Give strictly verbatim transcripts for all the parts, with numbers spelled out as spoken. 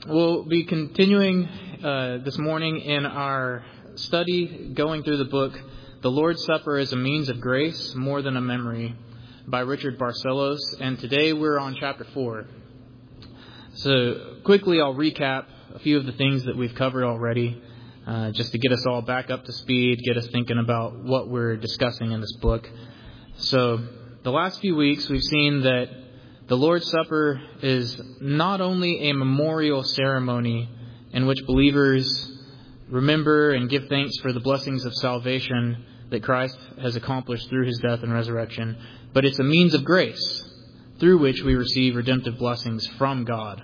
we'll be continuing uh, this morning in our study going through the book, The Lord's Supper as a Means of Grace, More Than a Memory, by Richard Barcellos. And today we're on chapter four. So quickly I'll recap a few of the things that we've covered already, uh, just to get us all back up to speed, get us thinking about what we're discussing in this book. So the last few weeks we've seen that the Lord's Supper is not only a memorial ceremony in which believers remember and give thanks for the blessings of salvation that Christ has accomplished through his death and resurrection, but it's a means of grace through which we receive redemptive blessings from God.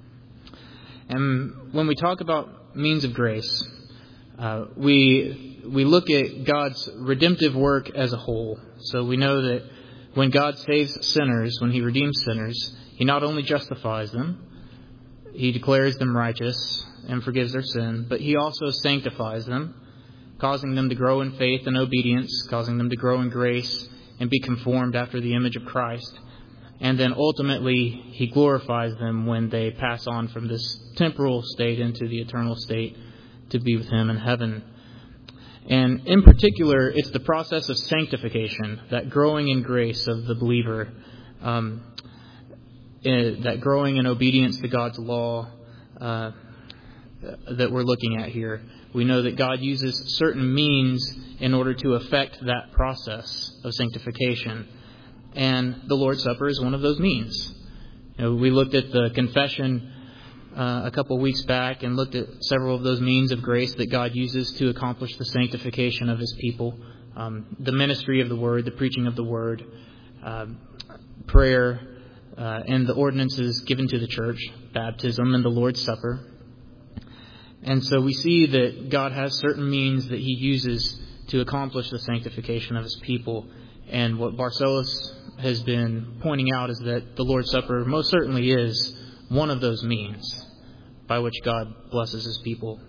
And when we talk about means of grace, uh, we we look at God's redemptive work as a whole. So we know that when God saves sinners, when he redeems sinners, he not only justifies them, he declares them righteous and forgives their sin, but he also sanctifies them, causing them to grow in faith and obedience, causing them to grow in grace and be conformed after the image of Christ. And then ultimately, he glorifies them when they pass on from this temporal state into the eternal state to be with him in heaven. And in particular, it's the process of sanctification, that growing in grace of the believer, um, that growing in obedience to God's law uh, that we're looking at here. We know that God uses certain means in order to effect that process of sanctification. And the Lord's Supper is one of those means. You know, we looked at the confession uh, a couple of weeks back and looked at several of those means of grace that God uses to accomplish the sanctification of his people. Um, the ministry of the Word, the preaching of the Word, uh, prayer, uh, and the ordinances given to the church, baptism and the Lord's Supper. And so we see that God has certain means that he uses to accomplish the sanctification of his people. And what Barcellos has been pointing out is that the Lord's Supper most certainly is one of those means by which God blesses his people.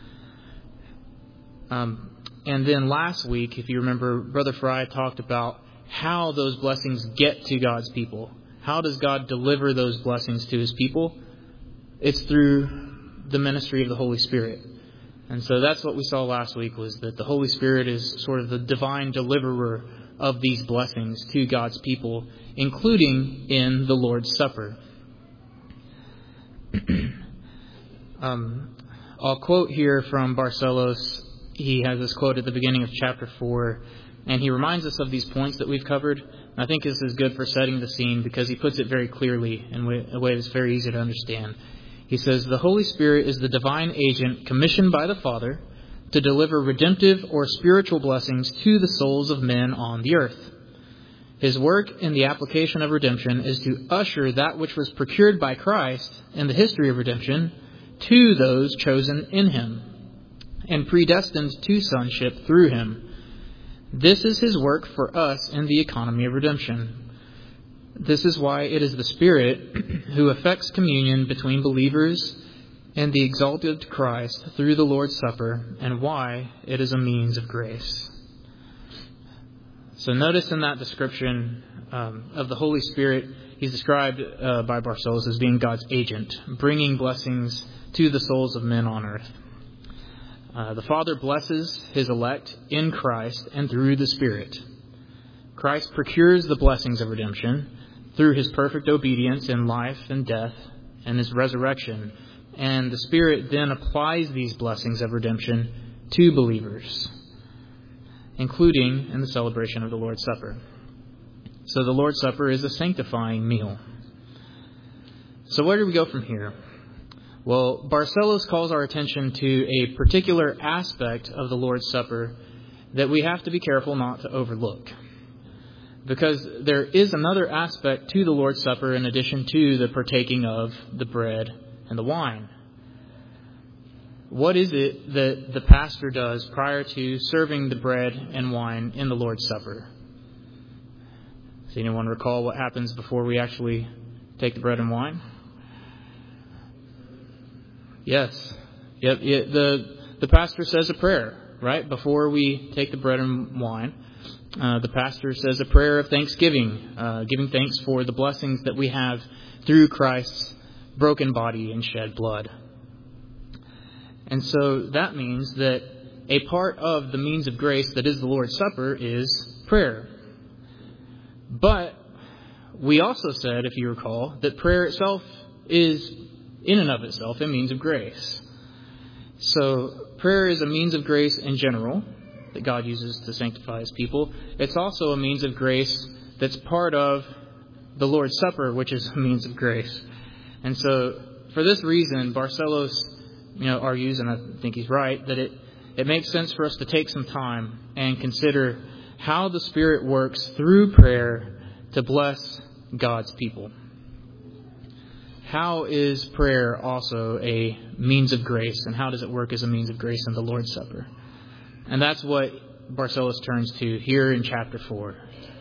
Um, and then last week, if you remember, Brother Fry talked about how those blessings get to God's people. How does God deliver those blessings to his people? It's through the ministry of the Holy Spirit. And so that's what we saw last week, was that the Holy Spirit is sort of the divine deliverer of these blessings to God's people, including in the Lord's Supper. um, I'll quote here from Barcellos. He has this quote at the beginning of chapter four, and he reminds us of these points that we've covered. I think this is good for setting the scene because he puts it very clearly in a way that's very easy to understand. He says, "The Holy Spirit is the divine agent commissioned by the Father to deliver redemptive or spiritual blessings to the souls of men on the earth. His work in the application of redemption is to usher that which was procured by Christ in the history of redemption to those chosen in him and predestined to sonship through him. This is his work for us in the economy of redemption. This is why it is the Spirit who effects communion between believers and the exalted Christ through the Lord's Supper, and why it is a means of grace." So notice in that description um, of the Holy Spirit, he's described uh, by Barcellos as being God's agent, bringing blessings to the souls of men on earth. Uh, the Father blesses his elect in Christ and through the Spirit. Christ procures the blessings of redemption through his perfect obedience in life and death and his resurrection. And the Spirit then applies these blessings of redemption to believers, including in the celebration of the Lord's Supper. So the Lord's Supper is a sanctifying meal. So where do we go from here? Well, Barcellos calls our attention to a particular aspect of the Lord's Supper that we have to be careful not to overlook. Because there is another aspect to the Lord's Supper in addition to the partaking of the bread and the wine. What is it that the pastor does prior to serving the bread and wine in the Lord's Supper? Does anyone recall what happens before we actually take the bread and wine? Yes. Yep. It, the the pastor says a prayer, right? Before we take the bread and wine, uh, the pastor says a prayer of thanksgiving, uh, giving thanks for the blessings that we have through Christ's broken body and shed blood. And so that means that a part of the means of grace that is the Lord's Supper is prayer. But we also said, if you recall, that prayer itself is, in and of itself, a means of grace. So prayer is a means of grace in general that God uses to sanctify His people. It's also a means of grace that's part of the Lord's Supper, which is a means of grace. And so for this reason, Barcellos, you know, argues, and I think he's right, that it, it makes sense for us to take some time and consider how the Spirit works through prayer to bless God's people. How is prayer also a means of grace, and how does it work as a means of grace in the Lord's Supper? And that's what Barcellos turns to here in chapter four.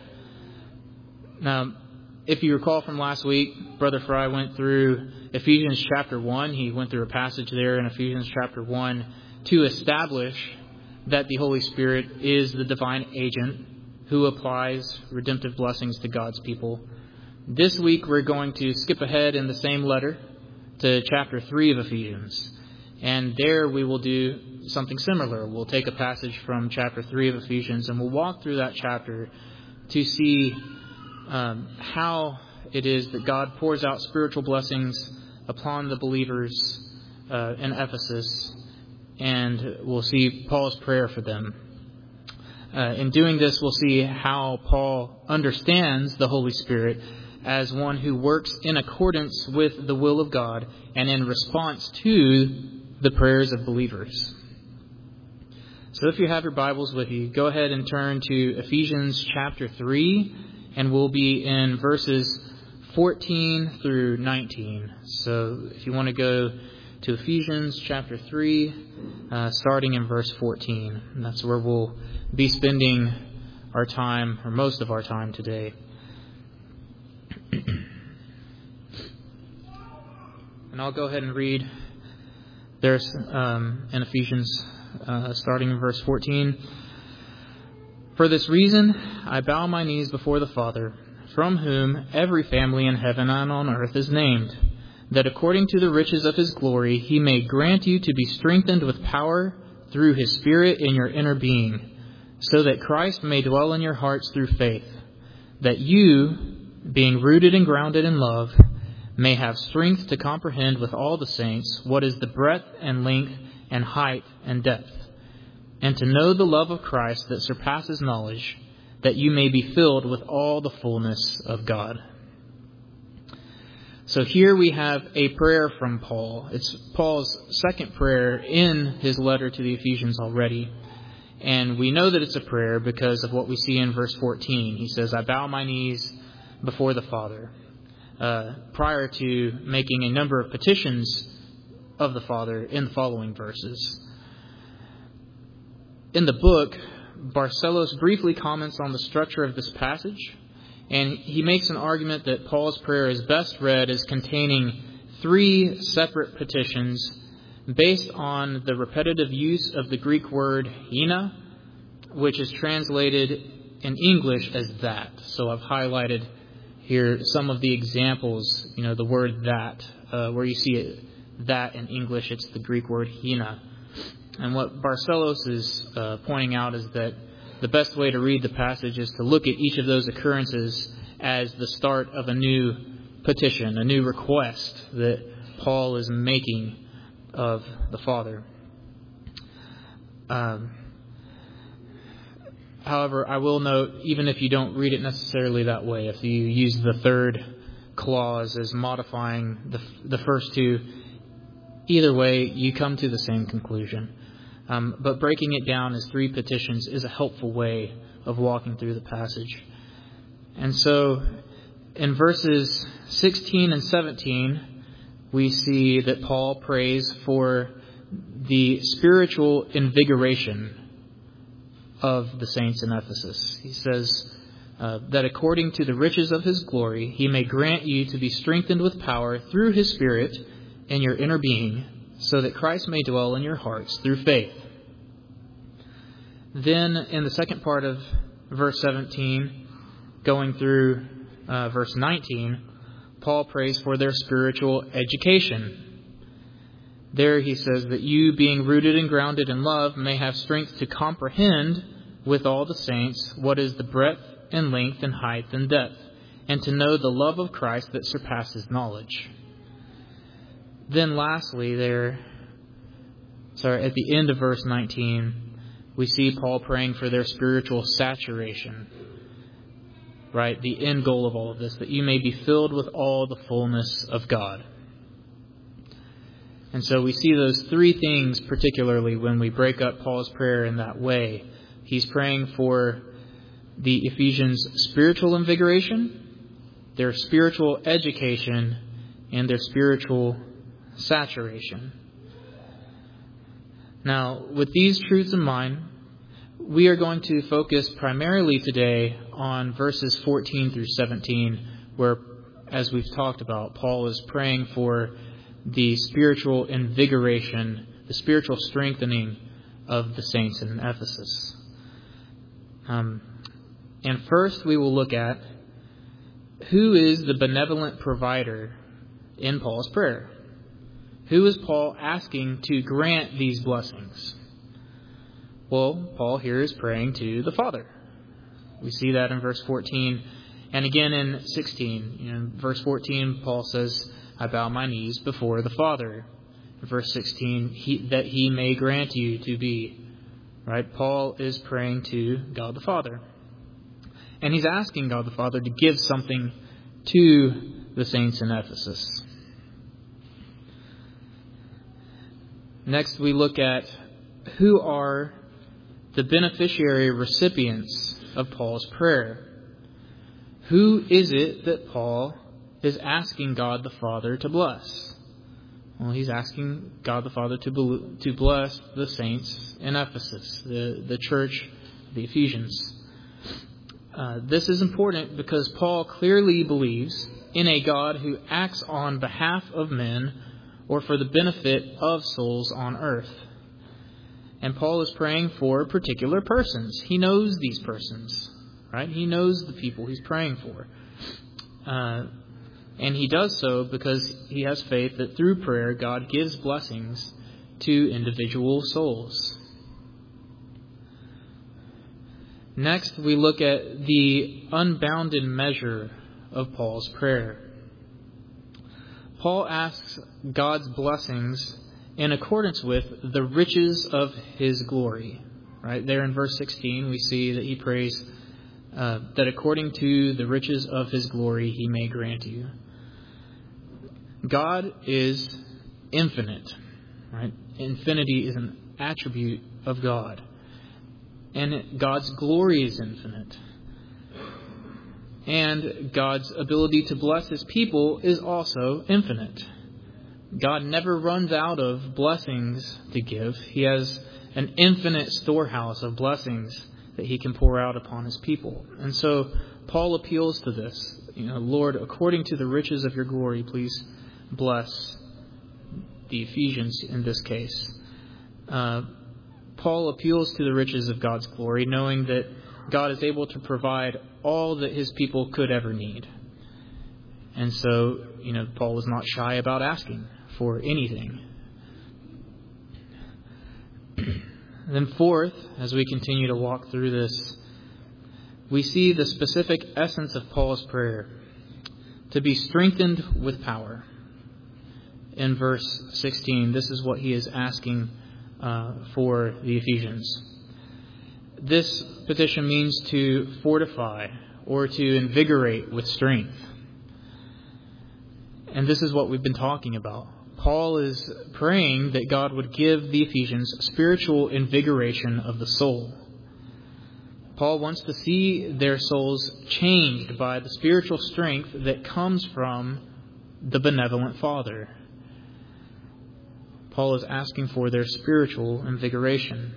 Now, if you recall from last week, Brother Fry went through Ephesians chapter one. He went through a passage there in Ephesians chapter one to establish that the Holy Spirit is the divine agent who applies redemptive blessings to God's people. This week we're going to skip ahead in the same letter to chapter three of Ephesians. And there we will do something similar. We'll take a passage from chapter three of Ephesians and we'll walk through that chapter to see um, how it is that God pours out spiritual blessings upon the believers uh, in Ephesus. And we'll see Paul's prayer for them. Uh, in doing this, we'll see how Paul understands the Holy Spirit as one who works in accordance with the will of God and in response to the prayers of believers. So if you have your Bibles with you, go ahead and turn to Ephesians chapter three, and we'll be in verses fourteen through nineteen. So if you want to go to Ephesians chapter three, uh, starting in verse fourteen, and that's where we'll be spending our time, or most of our time today. And I'll go ahead and read there's um, in Ephesians, uh, starting in verse fourteen. For this reason, I bow my knees before the Father, from whom every family in heaven and on earth is named, that according to the riches of His glory, He may grant you to be strengthened with power through His Spirit in your inner being, so that Christ may dwell in your hearts through faith, that you, being rooted and grounded in love, may have strength to comprehend with all the saints what is the breadth and length and height and depth, and to know the love of Christ that surpasses knowledge, that you may be filled with all the fullness of God. So here we have a prayer from Paul. It's Paul's second prayer in his letter to the Ephesians already. And we know that it's a prayer because of what we see in verse fourteen. He says, I bow my knees before the Father. Uh, prior to making a number of petitions of the Father in the following verses. In the book, Barcellos briefly comments on the structure of this passage, and he makes an argument that Paul's prayer is best read as containing three separate petitions based on the repetitive use of the Greek word hina, which is translated in English as that. So I've highlighted here some of the examples, you know, the word that, uh, where you see it, that in English, it's the Greek word hina. And what Barcellos is uh, pointing out is that the best way to read the passage is to look at each of those occurrences as the start of a new petition, a new request that Paul is making of the Father. Um, however, I will note, even if you don't read it necessarily that way, if you use the third clause as modifying the, the first two, either way, you come to the same conclusion. Um, but breaking it down as three petitions is a helpful way of walking through the passage. And so in verses sixteen and seventeen, we see that Paul prays for the spiritual invigoration of the saints in Ephesus. He says uh, that according to the riches of His glory, He may grant you to be strengthened with power through His Spirit in your inner being, so that Christ may dwell in your hearts through faith. Then in the second part of verse seventeen, going through uh, verse nineteen, Paul prays for their spiritual education. There he says that you, being rooted and grounded in love, may have strength to comprehend with all the saints what is the breadth and length and height and depth, and to know the love of Christ that surpasses knowledge. Then lastly, there, sorry, at the end of verse nineteen, we see Paul praying for their spiritual saturation. Right, the end goal of all of this, that you may be filled with all the fullness of God. And so we see those three things particularly when we break up Paul's prayer in that way. He's praying for the Ephesians' spiritual invigoration, their spiritual education, and their spiritual saturation. Now, with these truths in mind, we are going to focus primarily today on verses fourteen through seventeen, where, as we've talked about, Paul is praying for the spiritual invigoration, the spiritual strengthening of the saints in Ephesus. Um, and first we will look at who is the benevolent provider in Paul's prayer. Who is Paul asking to grant these blessings? Well, Paul here is praying to the Father. We see that in verse fourteen. And again in sixteen. You know, verse fourteen, Paul says, I bow my knees before the Father. In verse sixteen, he, that he may grant you to be. Right? Paul is praying to God the Father. And he's asking God the Father to give something to the saints in Ephesus. Next, we look at who are the beneficiary recipients of Paul's prayer. Who is it that Paul is asking God the Father to bless? Well, he's asking God the Father to to bless the saints in Ephesus, the, the church, the Ephesians. Uh, this is important because Paul clearly believes in a God who acts on behalf of men or for the benefit of souls on earth. And Paul is praying for particular persons. He knows these persons, right? He knows the people he's praying for. Uh, and he does so because he has faith that through prayer, God gives blessings to individual souls. Next, we look at the unbounded measure of Paul's prayer. Paul asks God's blessings in accordance with the riches of his glory. Right there in verse sixteen, we see that he prays uh, that according to the riches of his glory, he may grant you. God is infinite. Right? Infinity is an attribute of God. And God's glory is infinite. And God's ability to bless his people is also infinite. God never runs out of blessings to give. He has an infinite storehouse of blessings that he can pour out upon his people. And so Paul appeals to this. You know, Lord, according to the riches of your glory, please bless the Ephesians in this case. Uh, Paul appeals to the riches of God's glory, knowing that God is able to provide all that his people could ever need. And so, you know, Paul was not shy about asking for anything. And then fourth, as we continue to walk through this, we see the specific essence of Paul's prayer, to be strengthened with power. In verse sixteen, this is what he is asking uh, for the Ephesians. This petition means to fortify or to invigorate with strength. And this is what we've been talking about. Paul is praying that God would give the Ephesians spiritual invigoration of the soul. Paul wants to see their souls changed by the spiritual strength that comes from the benevolent Father. Paul is asking for their spiritual invigoration.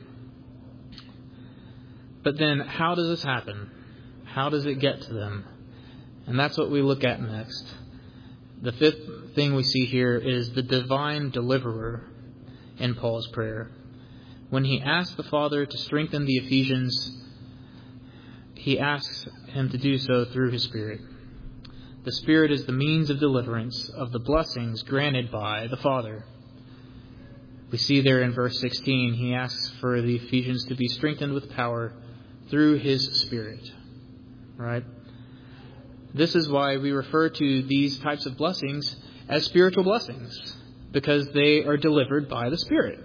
But then, how does this happen? How does it get to them? And that's what we look at next. The fifth thing we see here is the divine deliverer in Paul's prayer. When he asks the Father to strengthen the Ephesians, he asks him to do so through his Spirit. The Spirit is the means of deliverance of the blessings granted by the Father. We see there in verse sixteen, he asks for the Ephesians to be strengthened with power through his Spirit. Right? This is why we refer to these types of blessings as spiritual blessings, because they are delivered by the Spirit.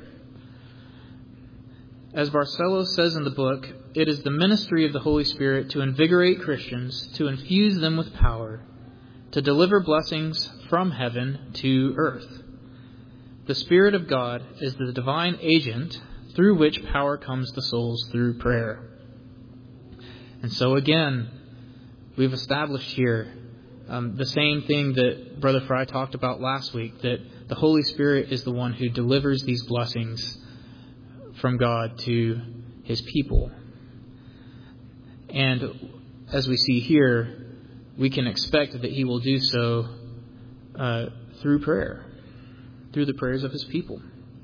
As Barcelos says in the book, it is the ministry of the Holy Spirit to invigorate Christians, to infuse them with power, to deliver blessings from heaven to earth. The Spirit of God is the divine agent through which power comes to souls through prayer. And so again, we've established here um, the same thing that Brother Fry talked about last week, that the Holy Spirit is the one who delivers these blessings from God to his people. And as we see here, we can expect that he will do so uh, through prayer, through the prayers of his people.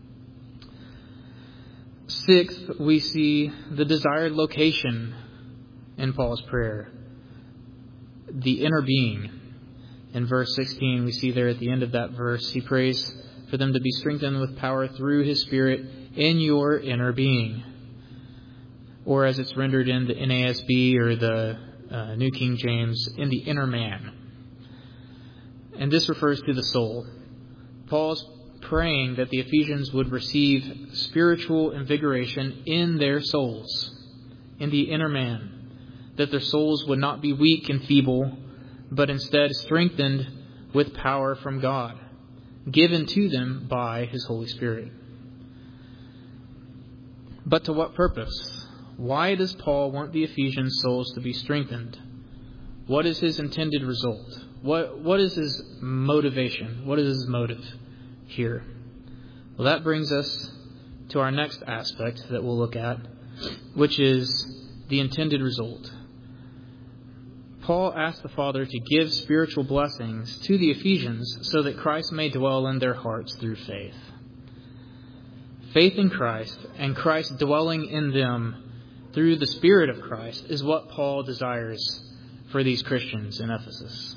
Sixth, we see the desired location in Paul's prayer, the inner being. In verse sixteen, we see there at the end of that verse, he prays for them to be strengthened with power through his Spirit in your inner being. Or as it's rendered in the N A S B or the uh, New King James, in the inner man. And this refers to the soul. Paul's praying that the Ephesians would receive spiritual invigoration in their souls, in the inner man, that their souls would not be weak and feeble, but instead strengthened with power from God, given to them by his Holy Spirit. But to what purpose? Why does Paul want the Ephesian souls to be strengthened? What is his intended result? What What is his motivation? What is his motive here? Well, that brings us to our next aspect that we'll look at, which is the intended result. Paul asked the Father to give spiritual blessings to the Ephesians so that Christ may dwell in their hearts through faith. Faith in Christ and Christ dwelling in them through the Spirit of Christ is what Paul desires for these Christians in Ephesus.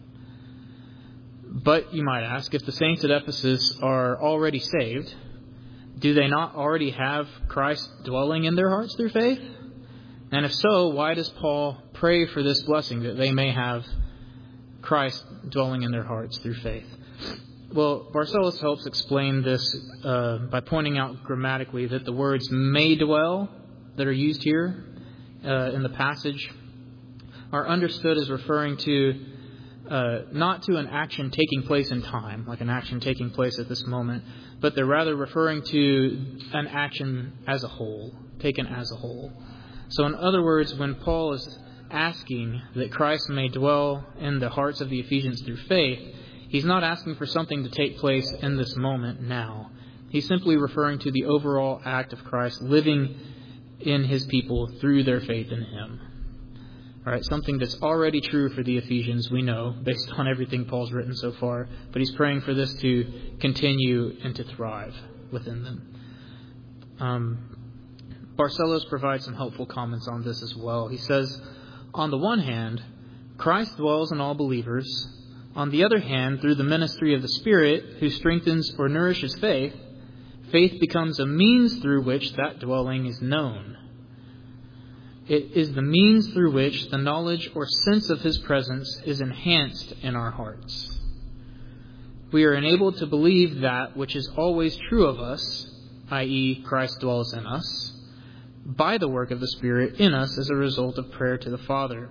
But you might ask, if the saints at Ephesus are already saved, do they not already have Christ dwelling in their hearts through faith? And if so, why does Paul pray for this blessing, that they may have Christ dwelling in their hearts through faith? Well, Barcelos helps explain this uh, by pointing out grammatically that the words may dwell that are used here uh, in the passage are understood as referring to uh, not to an action taking place in time, like an action taking place at this moment, but they're rather referring to an action as a whole, taken as a whole. So in other words, when Paul is asking that Christ may dwell in the hearts of the Ephesians through faith, he's not asking for something to take place in this moment now. He's simply referring to the overall act of Christ living in his people through their faith in him. All right, something that's already true for the Ephesians, we know, based on everything Paul's written so far. But he's praying for this to continue and to thrive within them. Um, Barcelos provides some helpful comments on this as well. He says, on the one hand, Christ dwells in all believers. On the other hand, through the ministry of the Spirit, who strengthens or nourishes faith, faith becomes a means through which that dwelling is known. It is the means through which the knowledge or sense of his presence is enhanced in our hearts. We are enabled to believe that which is always true of us, that is, Christ dwells in us, by the work of the Spirit in us as a result of prayer to the Father.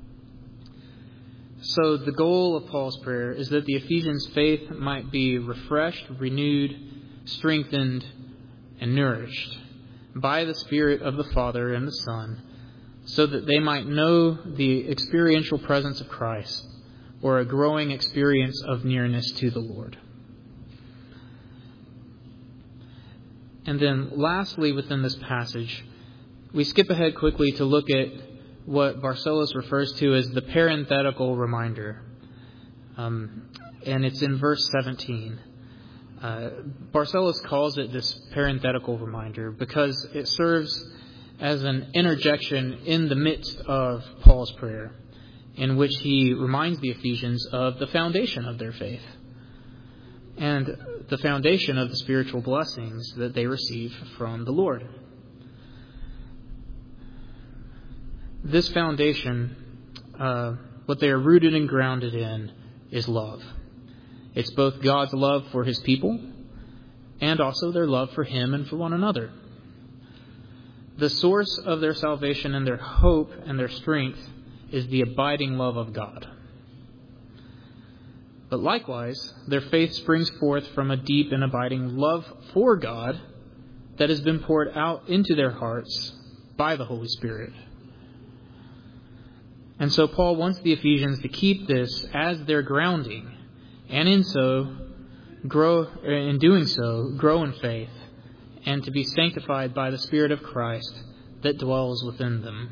So the goal of Paul's prayer is that the Ephesians' faith might be refreshed, renewed, strengthened, and nourished by the Spirit of the Father and the Son, so that they might know the experiential presence of Christ, or a growing experience of nearness to the Lord. And then lastly, within this passage, we skip ahead quickly to look at what Barcelos refers to as the parenthetical reminder. Um, and it's in verse seventeen. Uh, Barcelos calls it this parenthetical reminder because it serves as an interjection in the midst of Paul's prayer. in which he reminds the Ephesians of the foundation of their faith and the foundation of the spiritual blessings that they receive from the Lord. This foundation, uh, what they are rooted and grounded in, is love. It's both God's love for his people and also their love for him and for one another. The source of their salvation and their hope and their strength is the abiding love of God. But likewise, their faith springs forth from a deep and abiding love for God that has been poured out into their hearts by the Holy Spirit. And so Paul wants the Ephesians to keep this as their grounding, and in so grow, in doing so, grow in faith, and to be sanctified by the Spirit of Christ that dwells within them.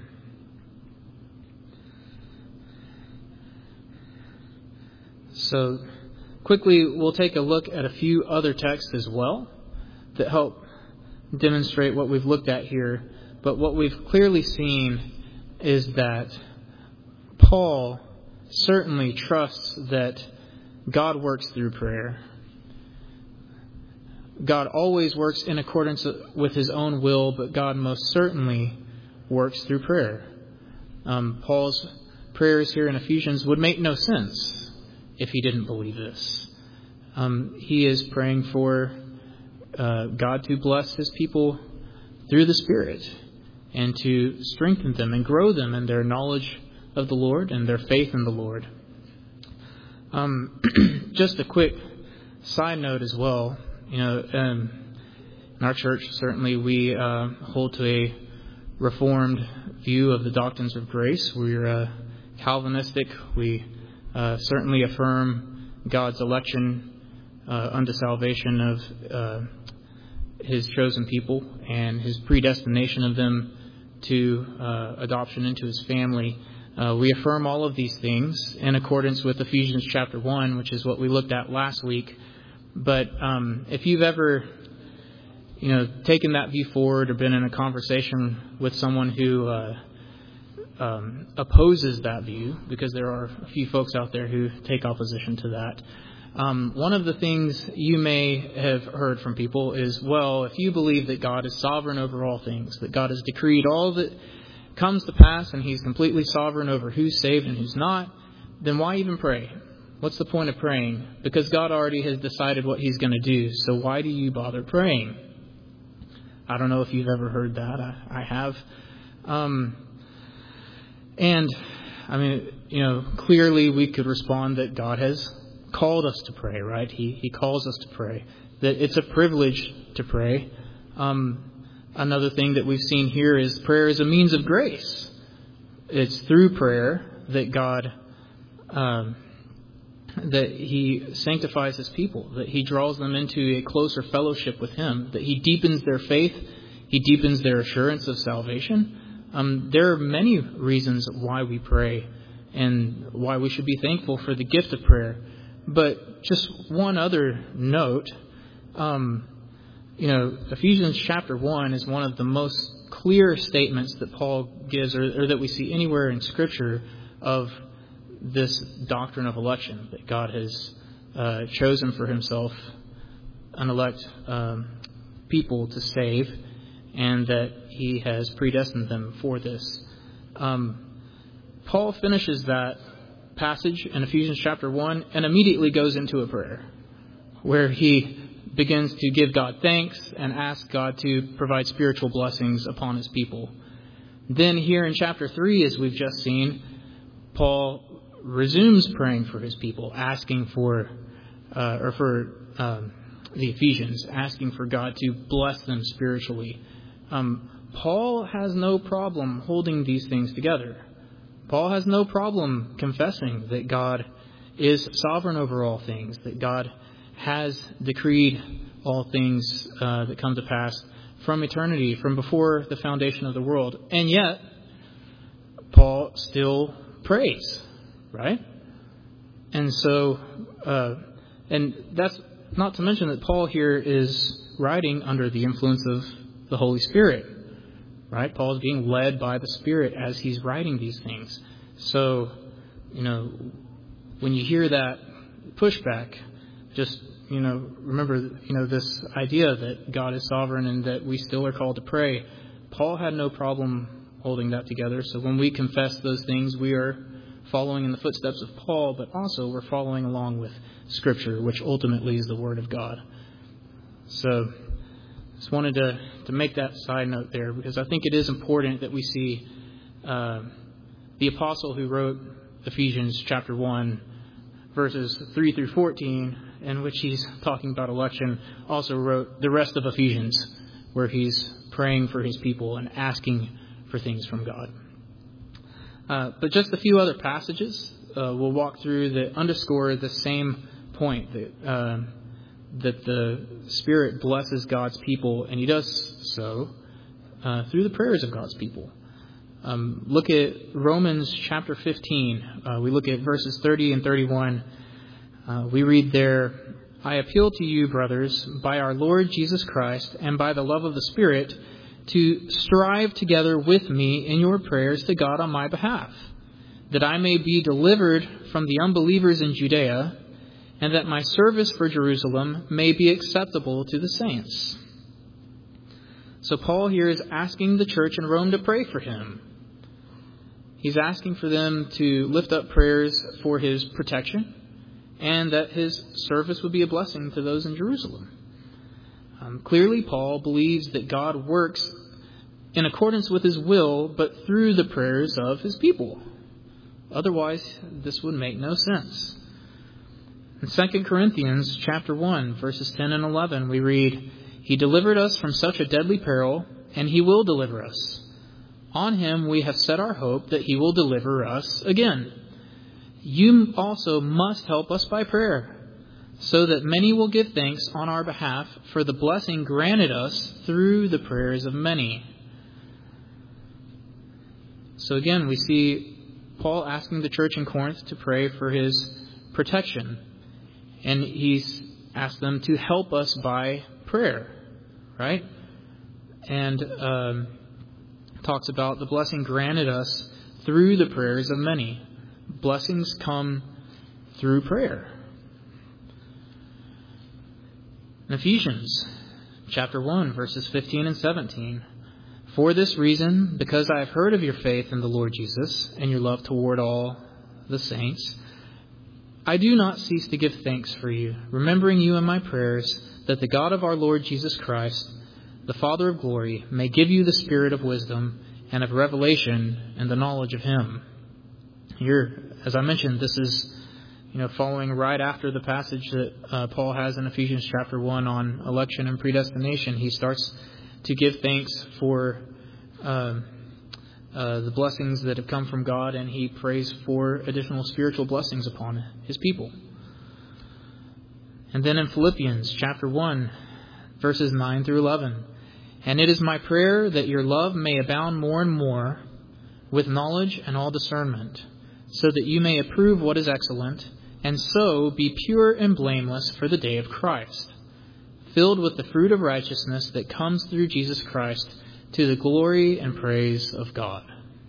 So, quickly, we'll take a look at a few other texts as well that help demonstrate what we've looked at here. But what we've clearly seen is that Paul certainly trusts that God works through prayer. God always works in accordance with his own will, but God most certainly works through prayer. Um, Paul's prayers here in Ephesians would make no sense if he didn't believe this. Um, he is praying for uh, God to bless his people through the Spirit and to strengthen them and grow them in their knowledge of the Lord and their faith in the Lord. Um, just a quick side note as well. You know, um, in our church, certainly we uh, hold to a Reformed view of the doctrines of grace. We're uh, Calvinistic. We uh, certainly affirm God's election uh, unto salvation of uh, his chosen people and his predestination of them to uh, adoption into his family. Uh, we affirm all of these things in accordance with Ephesians chapter one, which is what we looked at last week. But um, if you've ever, you know, taken that view forward or been in a conversation with someone who uh, um, opposes that view, because there are a few folks out there who take opposition to that, um, one of the things you may have heard from people is, well, if you believe that God is sovereign over all things, that God has decreed all that comes to pass and he's completely sovereign over who's saved and who's not, then why even pray? What's the point of praying? Because God already has decided what he's going to do. So why do you bother praying? I don't know if you've ever heard that. I, I have. Um, and, I mean, you know, clearly we could respond that God has called us to pray, right? He, he calls us to pray. That it's a privilege to pray. Um, another thing that we've seen here is prayer is a means of grace. It's through prayer that God... Um, that he sanctifies his people, that he draws them into a closer fellowship with him, that he deepens their faith, he deepens their assurance of salvation. Um, there are many reasons why we pray and why we should be thankful for the gift of prayer. But just one other note, um, you know, Ephesians chapter one is one of the most clear statements that Paul gives, or, or that we see anywhere in Scripture, of this doctrine of election, that God has uh, chosen for himself an elect um, people to save, and that he has predestined them for this. Um, Paul finishes that passage in Ephesians chapter one and immediately goes into a prayer where he begins to give God thanks and ask God to provide spiritual blessings upon his people. Then here in chapter three, as we've just seen, Paul resumes praying for his people, asking for, uh, or for um, the Ephesians, asking for God to bless them spiritually. Um, Paul has no problem holding these things together. Paul has no problem confessing that God is sovereign over all things, that God has decreed all things uh, that come to pass from eternity, from before the foundation of the world. And yet, Paul still prays. Right? And so, uh, and that's not to mention that Paul here is writing under the influence of the Holy Spirit. Right? Paul is being led by the Spirit as he's writing these things. So, you know, when you hear that pushback, just, you know, remember, you know, this idea that God is sovereign and that we still are called to pray. Paul had no problem holding that together. So when we confess those things, we are following in the footsteps of Paul, but also we're following along with Scripture, which ultimately is the Word of God. So just wanted to, to make that side note there, because I think it is important that we see uh, the apostle who wrote Ephesians chapter one, verses three through fourteen, in which he's talking about election, also wrote the rest of Ephesians, where he's praying for his people and asking for things from God. Uh, but just a few other passages uh, we'll walk through that underscore the same point, that uh, that the Spirit blesses God's people, and He does so uh, through the prayers of God's people. Um, look at Romans chapter fifteen. Uh, we look at verses thirty and thirty-one. Uh, we read there, "I appeal to you, brothers, by our Lord Jesus Christ and by the love of the Spirit, to strive together with me in your prayers to God on my behalf, that I may be delivered from the unbelievers in Judea, and that my service for Jerusalem may be acceptable to the saints." So Paul here is asking the church in Rome to pray for him. He's asking for them to lift up prayers for his protection and that his service would be a blessing to those in Jerusalem. Um, clearly, Paul believes that God works in accordance with his will, but through the prayers of his people. Otherwise, this would make no sense. In Second Corinthians chapter one, verses ten and eleven, we read, "He delivered us from such a deadly peril, and He will deliver us. On Him we have set our hope that He will deliver us again. You also must help us by prayer, so that many will give thanks on our behalf for the blessing granted us through the prayers of many." So again, we see Paul asking the church in Corinth to pray for his protection. And he's asked them to help us by prayer, right? And um, talks about the blessing granted us through the prayers of many. Blessings come through prayer. In Ephesians chapter one, verses fifteen and seventeen, "For this reason, because I have heard of your faith in the Lord Jesus and your love toward all the saints, I do not cease to give thanks for you, remembering you in my prayers, that the God of our Lord Jesus Christ, the Father of glory, may give you the spirit of wisdom and of revelation and the knowledge of Him." Here, as I mentioned, this is, you know, following right after the passage that uh, Paul has in Ephesians chapter one on election and predestination. He starts to give thanks for uh, uh, the blessings that have come from God, and he prays for additional spiritual blessings upon his people. And then in Philippians chapter one, verses nine through eleven, "And it is my prayer that your love may abound more and more with knowledge and all discernment, so that you may approve what is excellent, and so be pure and blameless for the day of Christ, filled with the fruit of righteousness that comes through Jesus Christ, to the glory and praise of God."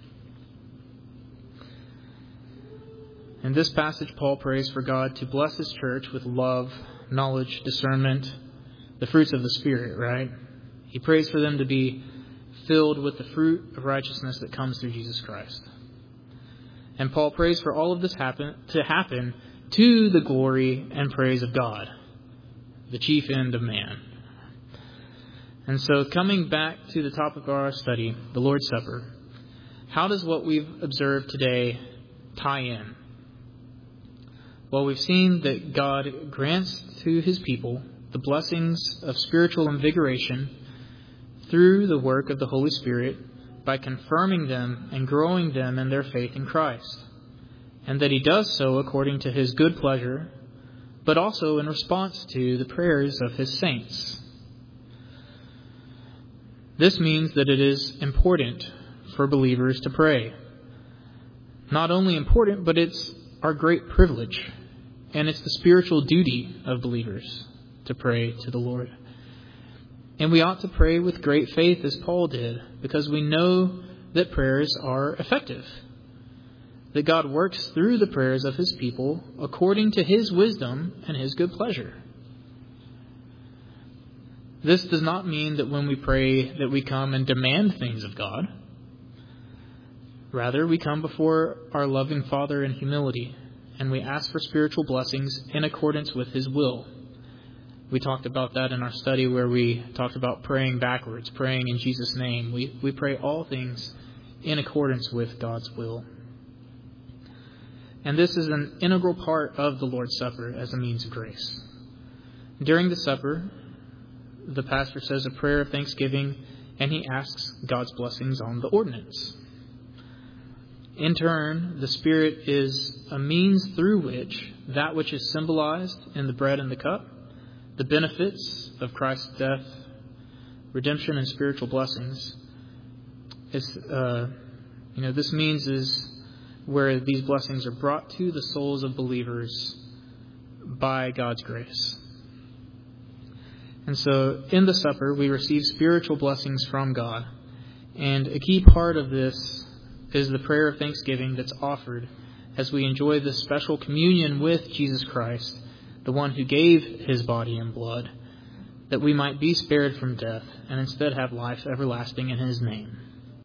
In this passage, Paul prays for God to bless his church with love, knowledge, discernment, the fruits of the Spirit, right? He prays for them to be filled with the fruit of righteousness that comes through Jesus Christ. And Paul prays for all of this happen to happen to the glory and praise of God, the chief end of man. And so, coming back to the topic of our study, the Lord's Supper, how does what we've observed today tie in? Well, we've seen that God grants to his people the blessings of spiritual invigoration through the work of the Holy Spirit by confirming them and growing them in their faith in Christ, and that he does so according to his good pleasure, but also in response to the prayers of his saints. This means that it is important for believers to pray. Not only important, but it's our great privilege, and it's the spiritual duty of believers to pray to the Lord. And we ought to pray with great faith as Paul did, because we know that prayers are effective. that God works through the prayers of his people according to his wisdom and his good pleasure. This does not mean that when we pray that we come and demand things of God. Rather, we come before our loving Father in humility, and we ask for spiritual blessings in accordance with his will. We talked about that in our study where we talked about praying backwards, praying in Jesus' name. We, we pray all things in accordance with God's will. And this is an integral part of the Lord's Supper as a means of grace. During the supper, the pastor says a prayer of thanksgiving, and he asks God's blessings on the ordinance. In turn, the Spirit is a means through which that which is symbolized in the bread and the cup, the benefits of Christ's death, redemption, and spiritual blessings, is, uh, you know, this means is where these blessings are brought to the souls of believers by God's grace. And so in the supper, we receive spiritual blessings from God. And a key part of this is the prayer of thanksgiving that's offered as we enjoy this special communion with Jesus Christ, the one who gave his body and blood, that we might be spared from death and instead have life everlasting in his name.